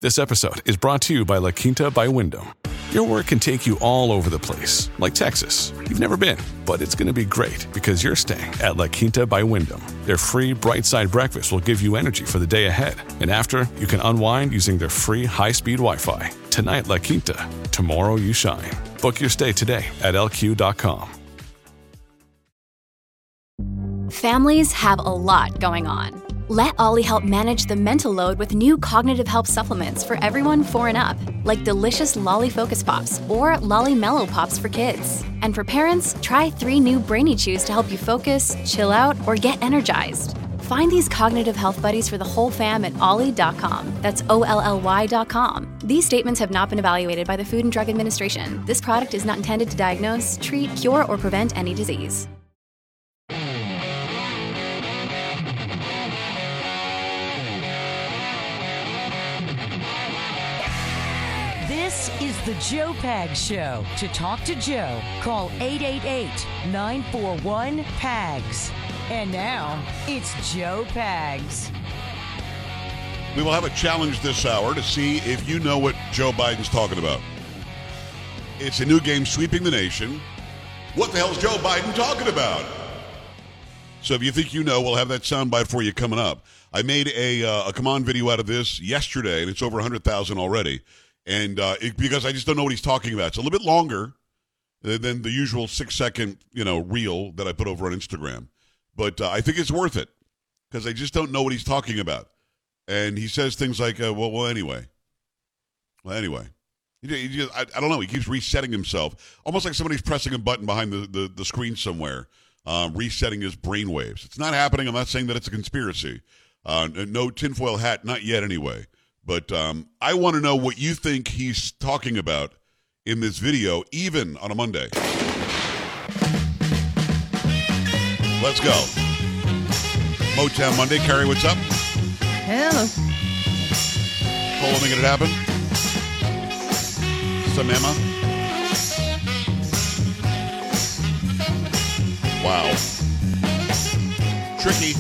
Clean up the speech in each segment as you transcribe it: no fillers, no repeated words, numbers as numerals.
This episode is brought to you by La Quinta by Wyndham. Your work can take you all over the place, like Texas. You've never been, but it's going to be great because you're staying at La Quinta by Wyndham. Their free Bright Side breakfast will give you energy for the day ahead. And after, you can unwind using their free high-speed Wi-Fi. Tonight, La Quinta. Tomorrow, you shine. Book your stay today at lq.com. Families have a lot going on. Let Ollie help manage the mental load with new cognitive help supplements for everyone 4 and up, like delicious Lolly Focus Pops or Lolly Mellow Pops for kids. And for parents, try 3 new Brainy Chews to help you focus, chill out, or get energized. Find these cognitive health buddies for the whole fam at ollie.com. That's OLLY.com. These statements have not been evaluated by the Food and Drug Administration. This product is not intended to diagnose, treat, cure, or prevent any disease. This is the Joe Pags Show. To talk to Joe, call 888-941-PAGS. And now, it's Joe Pags. We will have a challenge this hour to see if you know what Joe Biden's talking about. It's a new game sweeping the nation. What the hell is Joe Biden talking about? So if you think you know, we'll have that soundbite for you coming up. I made a come on video out of this yesterday, and it's over 100,000 already. And because I just don't know what he's talking about. It's a little bit longer than the usual 6-second, reel that I put over on Instagram. But I think it's worth it because I just don't know what he's talking about. And he says things like, well, anyway. I don't know. He keeps resetting himself, almost like somebody's pressing a button behind the screen somewhere, resetting his brainwaves. It's not happening. I'm not saying that it's a conspiracy. No tinfoil hat, not yet anyway. But I want to know what you think he's talking about in this video, even on a Monday. Let's go. Motown Monday. Carrie, what's up? Hello. Cole, making it happen. Some Emma. Wow. Tricky.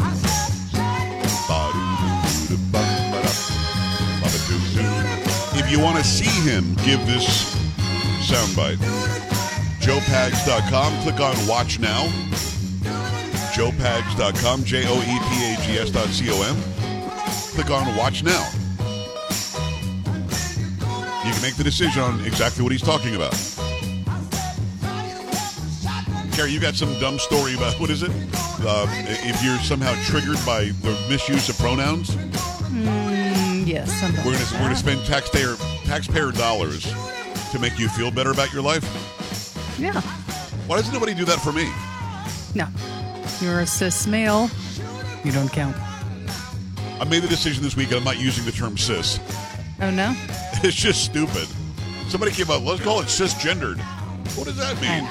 If you want to see him give this soundbite, joepags.com. Click on Watch Now. joepags.com. JOEPAGS.com. Click on Watch Now. You can make the decision on exactly what he's talking about. Carrie, you got some dumb story about, what is it? If you're somehow triggered by the misuse of pronouns? Yes. We're going to spend taxpayer dollars to make you feel better about your life? Yeah. Why doesn't nobody do that for me? No. You're a cis male. You don't count. I made the decision this week I'm not using the term cis. Oh, no? It's just stupid. Somebody came up, let's call it cisgendered. What does that mean?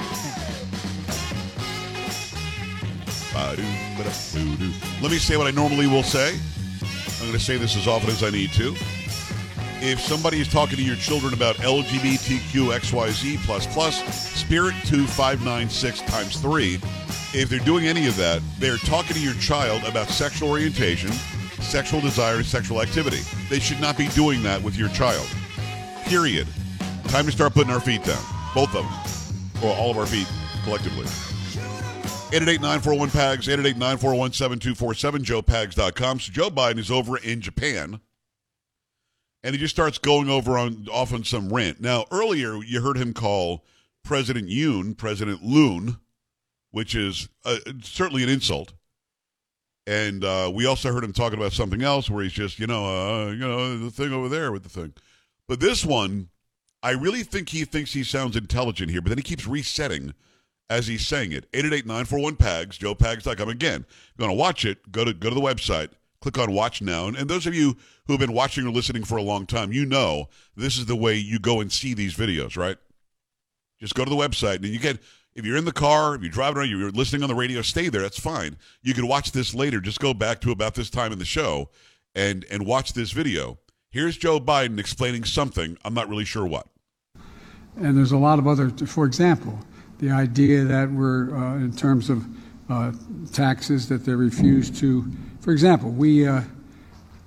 Let me say what I normally will say. I'm going to say this as often as I need to. If somebody is talking to your children about LGBTQXYZ++, Spirit 2596 times 3, if they're doing any of that, they're talking to your child about sexual orientation, sexual desire, and sexual activity. They should not be doing that with your child. Period. Time to start putting our feet down. Both of them. Or all of our feet collectively. 888-941-PAGS, 888-941-7247, joepags.com. So Joe Biden is over in Japan, and he just starts going off on some rant. Now, earlier, you heard him call President Yoon President Loon, which is certainly an insult. And we also heard him talking about something else where he's just, the thing over there with the thing. But this one, I really think he thinks he sounds intelligent here, but then he keeps resetting as he's saying it. 888-941-PAGS, joepags.com. Again, if you want to watch it, go to the website, click on Watch Now. And those of you who have been watching or listening for a long time, you know this is the way you go and see these videos, right? Just go to the website, and you can, if you're in the car, if you're driving around, you're listening on the radio, stay there. That's fine. You can watch this later. Just go back to about this time in the show and watch this video. Here's Joe Biden explaining something. I'm not really sure what. And there's a lot of other, for example, the idea that we're, in terms of taxes, that they refuse to, for example, we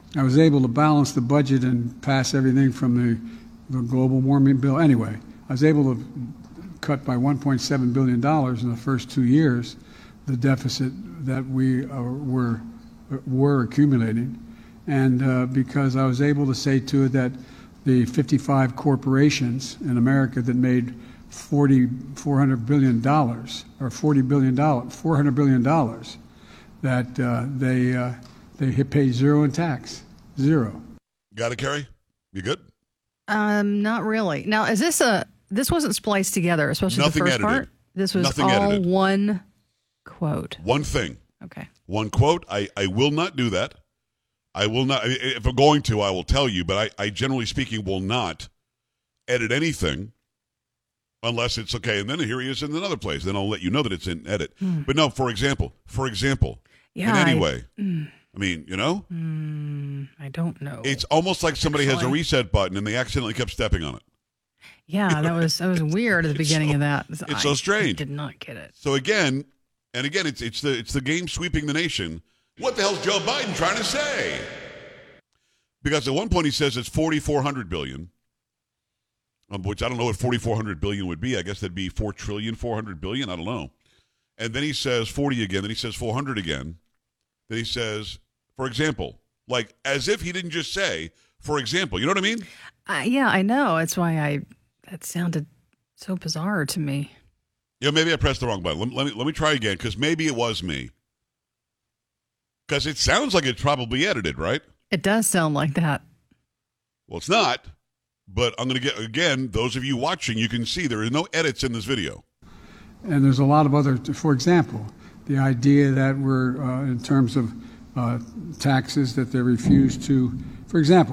I was able to balance the budget and pass everything from the global warming bill. Anyway, I was able to cut by $1.7 billion in the first 2 years the deficit that we were accumulating. And because I was able to say to it that the 55 corporations in America that made $400 billion, or $400 billion, that they pay zero in tax. Zero. Got it, Carrie? You good? Not really. Now, this wasn't spliced together, especially Nothing the first edited. part? This was Nothing all edited. one quote. One thing. Okay. One quote. I will not do that. I will not. If I'm going to, I will tell you, but I generally speaking will not edit anything unless it's okay. And then here he is in another place. Then I'll let you know that it's in edit. But no, for example, Yeah, in any way. I mean, you know? I don't know. It's almost like somebody has a Actually. reset button and they accidentally kept stepping on it. Yeah, that was weird at the beginning of that. It's so strange. I did not get it. So again, it's the game sweeping the nation. What the hell's Joe Biden trying to say? Because at one point he says it's $4,400 billion, which I don't know what $4,400 billion would be. I guess that'd be $4,400 billion. I don't know. And then he says 40 again. Then he says 400 again. Then he says, for example, like as if he didn't just say, for example. You know what I mean? Yeah, I know. That's why that sounded so bizarre to me. Yeah, maybe I pressed the wrong button. Let me try again, because maybe it was me. Because it sounds like it's probably edited, right? It does sound like that. Well, it's not. But I'm going to get, again, those of you watching, you can see there are no edits in this video. And there's a lot of other, for example, the idea that we're, in terms of taxes, that they refuse to, for example,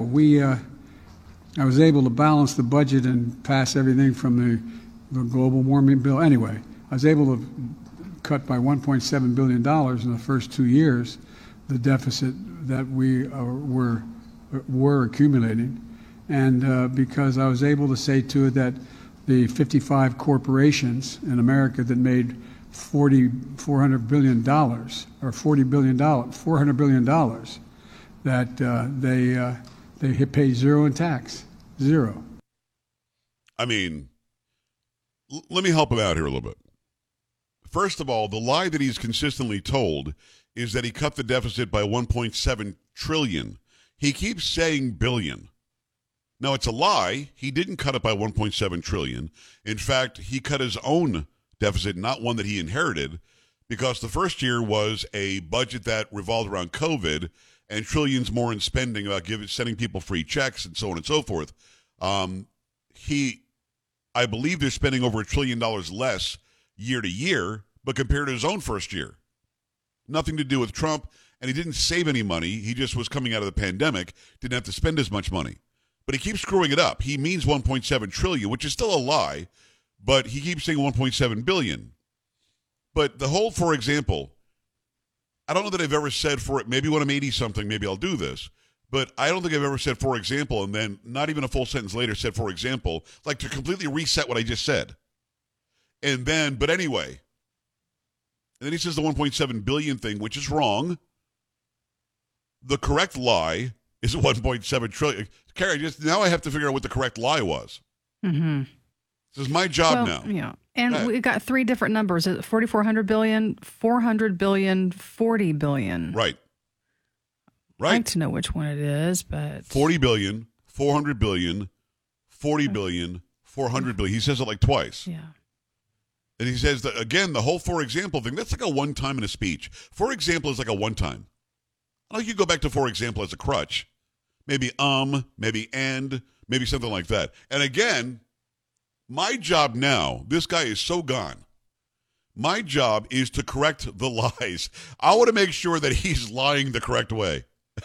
I was able to balance the budget and pass everything from the global warming bill. Anyway, I was able to cut by $1.7 billion in the first 2 years the deficit that we were accumulating. And because I was able to say to it that the 55 corporations in America that made $400 billion, or $400 billion, that they pay zero in tax. Zero. I mean, let me help him out here a little bit. First of all, the lie that he's consistently told is that he cut the deficit by $1.7 trillion. He keeps saying billion. Now, it's a lie. He didn't cut it by $1.7 trillion. In fact, he cut his own deficit, not one that he inherited, because the first year was a budget that revolved around COVID and trillions more in spending about sending people free checks and so on and so forth. I believe they're spending over $1 trillion less year to year, but compared to his own first year. Nothing to do with Trump, and he didn't save any money. He just was coming out of the pandemic, didn't have to spend as much money. But he keeps screwing it up. He means $1.7 trillion, which is still a lie, but he keeps saying $1.7 billion. But the whole, for example, I don't know that I've ever said maybe when I'm 80-something, maybe I'll do this, but I don't think I've ever said, for example, and then not even a full sentence later said, for example, like to completely reset what I just said. And then, but anyway, and then he says the $1.7 billion thing, which is wrong. The correct lie is $1.7 trillion. Carrie, now I have to figure out what the correct lie was. Mm-hmm. This is my job now. Yeah. And we've got three different numbers. 4,400 billion, 400 billion, 40 billion. Right. I'd like to know which one it is, but 40 billion, 400 billion, 40 billion, 400 billion. He says it like twice. Yeah. And he says that, again, the whole for example thing, that's like a one time in a speech. For example is like a one time. I don't think you go back to for example as a crutch. Maybe maybe and, maybe something like that. And again, my job now, this guy is so gone. My job is to correct the lies. I want to make sure that he's lying the correct way.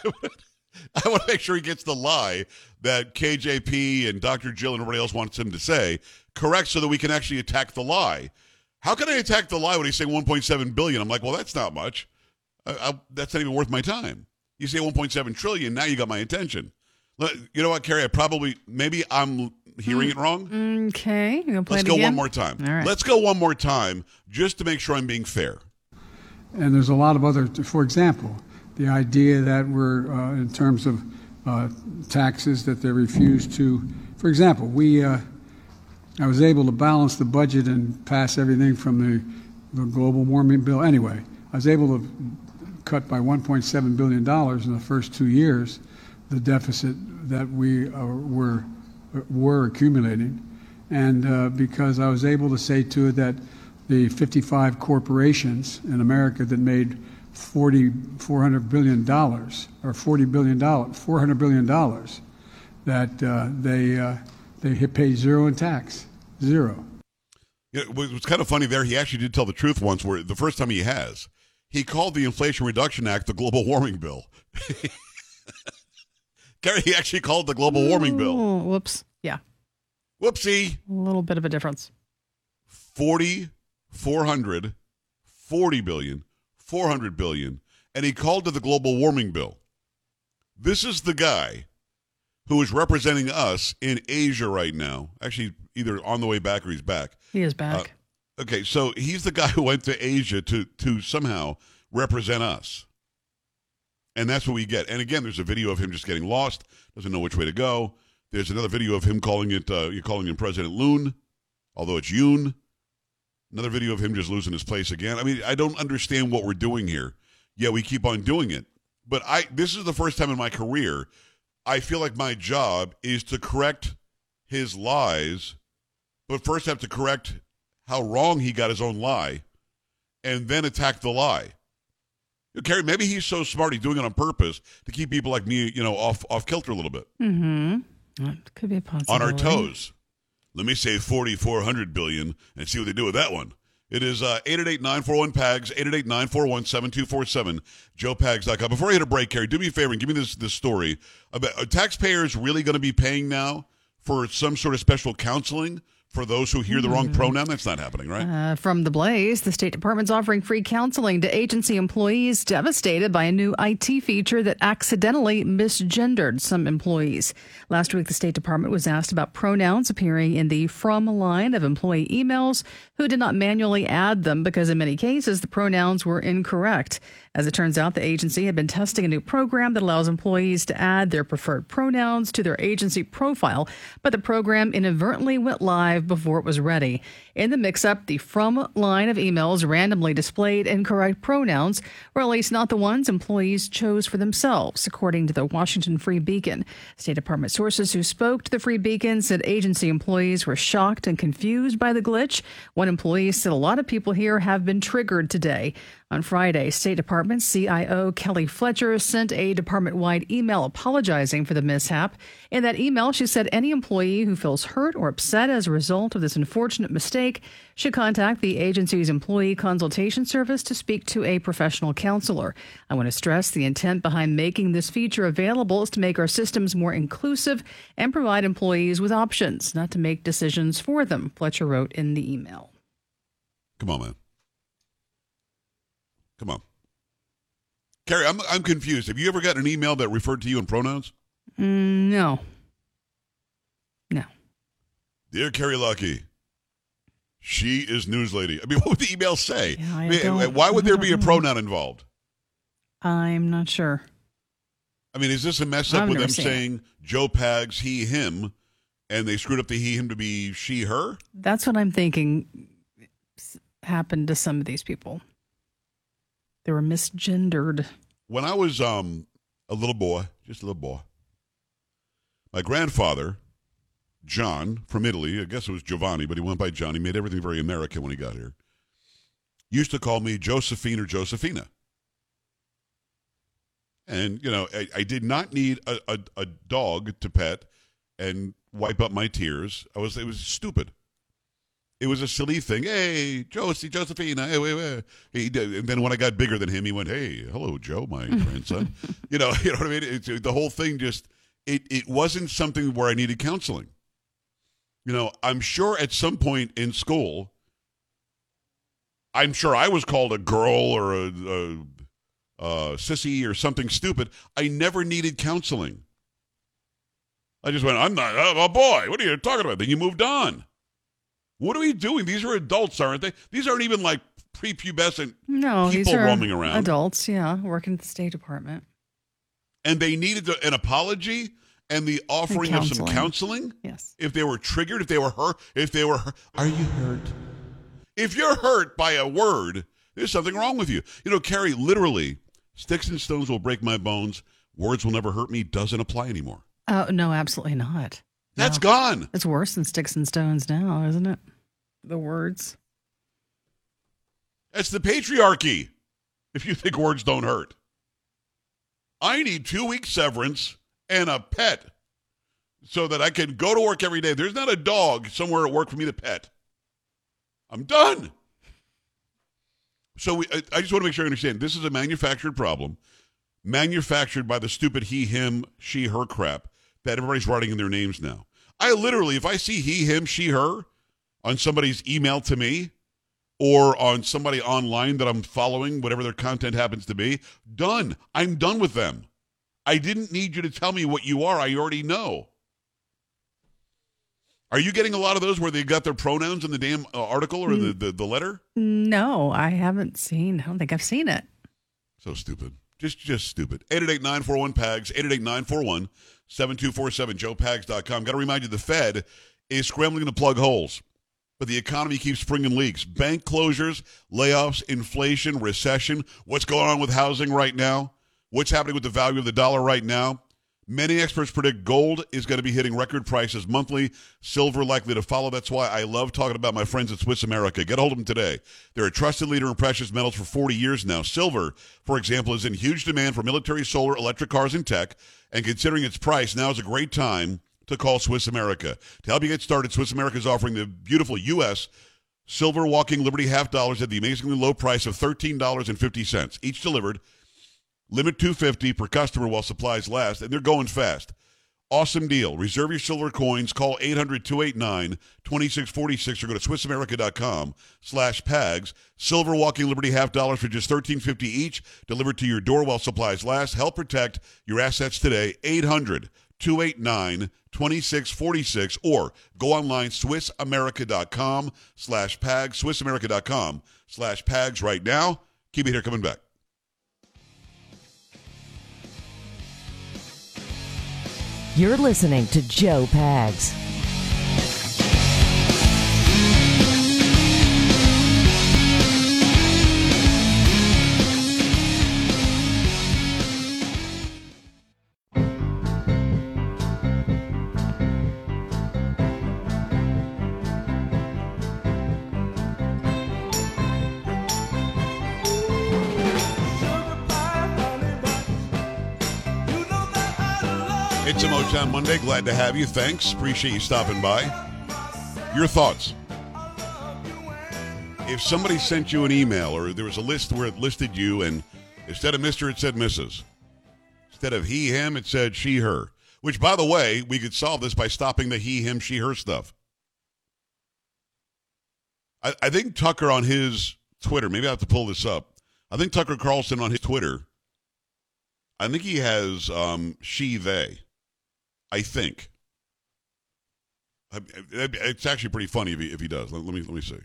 I want to make sure he gets the lie that KJP and Dr. Jill and everybody else wants him to say correct so that we can actually attack the lie. How can I attack the lie when he's saying $1.7 billion? I'm like, well, that's not much. That's not even worth my time. You say $1.7 trillion, now you got my attention. You know what, Carrie? Maybe I'm hearing it wrong. Okay. You gonna play Let's it again? go one more time. All right. Let's go one more time just to make sure I'm being fair. And there's a lot of other, for example, the idea that we're, in terms of taxes, that they refuse to, for example, I was able to balance the budget and pass everything from the global warming bill. Anyway, I was able to cut by $1.7 billion in the first 2 years the deficit that we were accumulating. And because I was able to say to it that the 55 corporations in America that made $400 billion, or $400 billion, that they pay zero in tax, zero. It was kind of funny there. He actually did tell the truth once, where the first time he called the Inflation Reduction Act the global warming bill. Gary, he actually called the global warming bill. Whoops. Yeah. Whoopsie. A little bit of a difference. 400 billion, 400 billion, and he called it the global warming bill. This is the guy who is representing us in Asia right now. Actually, either on the way back or he's back. He is back. Okay, so he's the guy who went to Asia to somehow represent us. And that's what we get. And again, there's a video of him just getting lost, doesn't know which way to go. There's another video of him calling him President Loon, although it's Yoon. Another video of him just losing his place again. I mean, I don't understand what we're doing here. Yeah, we keep on doing it. But this is the first time in my career I feel like my job is to correct his lies, but first have to correct how wrong he got his own lie, and then attack the lie. Carrie, maybe he's so smart he's doing it on purpose to keep people like me, off kilter a little bit. Mm-hmm. That could be a possibility. On our toes. Let me say 4,400 billion and see what they do with that one. It is 888-941-PAGS, 888-941-7247, joepags.com. Before I hit a break, Carrie, do me a favor and give me this story. Are taxpayers really going to be paying now for some sort of special counseling for those who hear the wrong pronoun? That's not happening, right? From The Blaze, the State Department's offering free counseling to agency employees devastated by a new IT feature that accidentally misgendered some employees. Last week, the State Department was asked about pronouns appearing in the from line of employee emails who did not manually add them because in many cases the pronouns were incorrect. As it turns out, the agency had been testing a new program that allows employees to add their preferred pronouns to their agency profile, but the program inadvertently went live before it was ready. In the mix-up, the from line of emails randomly displayed incorrect pronouns, or at least not the ones employees chose for themselves, according to the Washington Free Beacon. State Department sources who spoke to the Free Beacon said agency employees were shocked and confused by the glitch. One employee said a lot of people here have been triggered today. On Friday, State Department CIO Kelly Fletcher sent a department-wide email apologizing for the mishap. In that email, she said any employee who feels hurt or upset as a result of this unfortunate mistake should contact the agency's employee consultation service to speak to a professional counselor. I want to stress the intent behind making this feature available is to make our systems more inclusive and provide employees with options, not to make decisions for them, Fletcher wrote in the email. Come on, man. Come on. Carrie, I'm confused. Have you ever gotten an email that referred to you in pronouns? No. Dear Carrie Lucky, she is news lady. I mean, what would the email say? Yeah, why would there be a pronoun involved? I'm not sure. I mean, is this a mess up with them saying Joe Pags, he, him, and they screwed up the he, him to be she, her? That's what I'm thinking happened to some of these people. They were misgendered. When I was a little boy, just a little boy, my grandfather, John, from Italy, I guess it was Giovanni, but he went by John. He made everything very American when he got here, used to call me Josephine or Josephina. And, I did not need a dog to pet and wipe up my tears. It was stupid. It was a silly thing. Hey, Josephina. Hey. And then when I got bigger than him, he went, hey, hello, Joe, my grandson. You know what I mean? The whole thing just, it wasn't something where I needed counseling. I'm sure at some point in school, I'm sure I was called a girl or a sissy or something stupid. I never needed counseling. I just went, I'm a boy. What are you talking about? Then you moved on. What are we doing? These are adults, aren't they? These aren't even like prepubescent No, people these are roaming around. adults, yeah, working at the State Department. And they needed an apology and the offering of some counseling. Yes. If they were triggered, if they were hurt, are you hurt? If you're hurt by a word, there's something wrong with you. You know, Carrie, literally, sticks and stones will break my bones. Words will never hurt me doesn't apply anymore. Oh, no, absolutely not. That's gone. It's worse than sticks and stones now, isn't it? The words. That's the patriarchy, if you think words don't hurt. I need 2-week severance and a pet so that I can go to work every day. There's not a dog somewhere at work for me to pet. I'm done. So I just want to make sure I understand. This is a manufactured problem, manufactured by the stupid he, him, she, her crap that everybody's writing in their names now. I literally, if I see he, him, she, her on somebody's email to me or on somebody online that I'm following, whatever their content happens to be, done. I'm done with them. I didn't need you to tell me what you are. I already know. Are you getting a lot of those where they got their pronouns in the damn article or the letter? No, I haven't seen. I don't think I've seen it. So stupid. Just stupid. 888-941-PAGS, 888-941-7247, joepags.com. Got to remind you, the Fed is scrambling to plug holes, but the economy keeps springing leaks. Bank closures, layoffs, inflation, recession. What's going on with housing right now? What's happening with the value of the dollar right now? Many experts predict gold is going to be hitting record prices monthly, silver likely to follow. That's why I love talking about my friends at Swiss America. Get a hold of them today. They're a trusted leader in precious metals for 40 years now. Silver, for example, is in huge demand for military, solar, electric cars, and tech. And considering its price, now is a great time to call Swiss America. To help you get started, Swiss America is offering the beautiful U.S. Silver Walking Liberty half dollars at the amazingly low price of $13.50, each delivered. Limit $250 per customer while supplies last, and they're going fast. Awesome deal. Reserve your silver coins. Call 800-289-2646 or go to SwissAmerica.com/PAGS. Silver Walking Liberty half dollars for just $13.50 each, delivered to your door while supplies last. Help protect your assets today. 800-289-2646 or go online, SwissAmerica.com/PAGS. SwissAmerica.com/PAGS right now. Keep it here, coming back. You're listening to Joe Pags. It's a Motown Monday. Glad to have you. Thanks. Appreciate you stopping by. Your thoughts. If somebody sent you an email or there was a list where it listed you and instead of Mr., it said Mrs. Instead of he, him, it said she, her. Which, by the way, we could solve this by stopping the he, him, she, her stuff. I think Tucker on his Twitter, maybe I have to pull this up. I think Tucker Carlson on his Twitter, I think he has she, they. I think. It's actually pretty funny if he does. Let me see.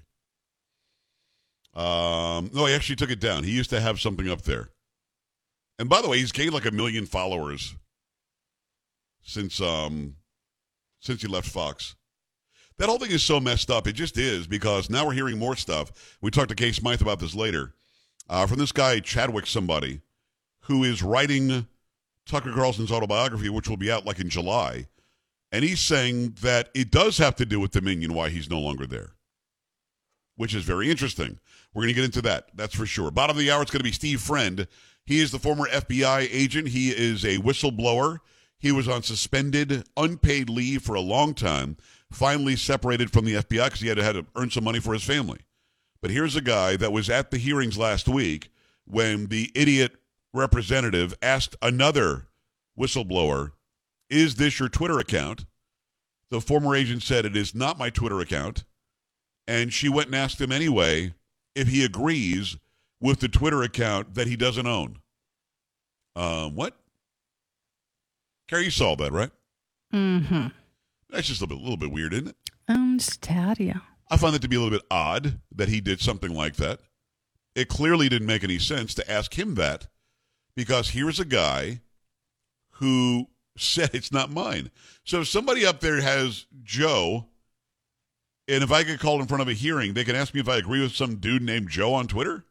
No, he actually took it down. He used to have something up there. And by the way, he's gained like 1 million followers since he left Fox. That whole thing is so messed up. It just is, because now we're hearing more stuff. We talked to Kay Smythe about this later. From this guy, Chadwick somebody, who is writing Tucker Carlson's autobiography, which will be out like in July. And he's saying that it does have to do with Dominion, why he's no longer there, which is very interesting. We're going to get into that. That's for sure. Bottom of the hour, it's going to be Steve Friend. He is the former FBI agent. He is a whistleblower. He was on suspended, unpaid leave for a long time, finally separated from the FBI because he had to earn some money for his family. But here's a guy that was at the hearings last week when the idiot representative asked another whistleblower, is this your Twitter account? The former agent said, it is not my Twitter account. And she went and asked him anyway if he agrees with the Twitter account that he doesn't own. What? Carrie, you saw that, right? Mm-hmm. That's just a little bit weird, isn't it? Just a tad, yeah. I find that to be a little bit odd that he did something like that. It clearly didn't make any sense to ask him that, because here's a guy who said it's not mine. So if somebody up there has Joe, and if I get called in front of a hearing, they can ask me if I agree with some dude named Joe on Twitter?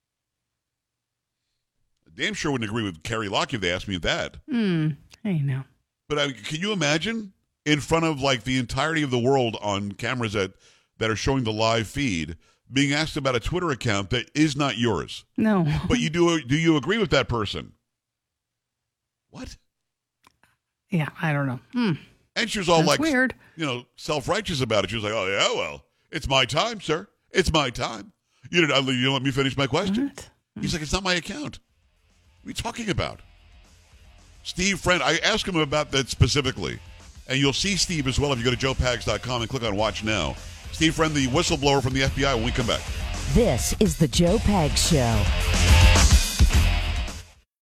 I damn sure wouldn't agree with Carrie Locke if they asked me that. I know. But can you imagine in front of like the entirety of the world on cameras that are showing the live feed being asked about a Twitter account that is not yours? No. But you do you agree with that person? What? Yeah, I don't know. And she was all That's like, weird. self-righteous about it. She was like, oh, yeah, well, it's my time, sir. It's my time. You didn't let me finish my question. What? He's like, it's not my account. What are you talking about? Steve Friend, I asked him about that specifically. And you'll see Steve as well if you go to joepags.com and click on Watch Now. Steve Friend, the whistleblower from the FBI, when we come back. This is the Joe Pags Show.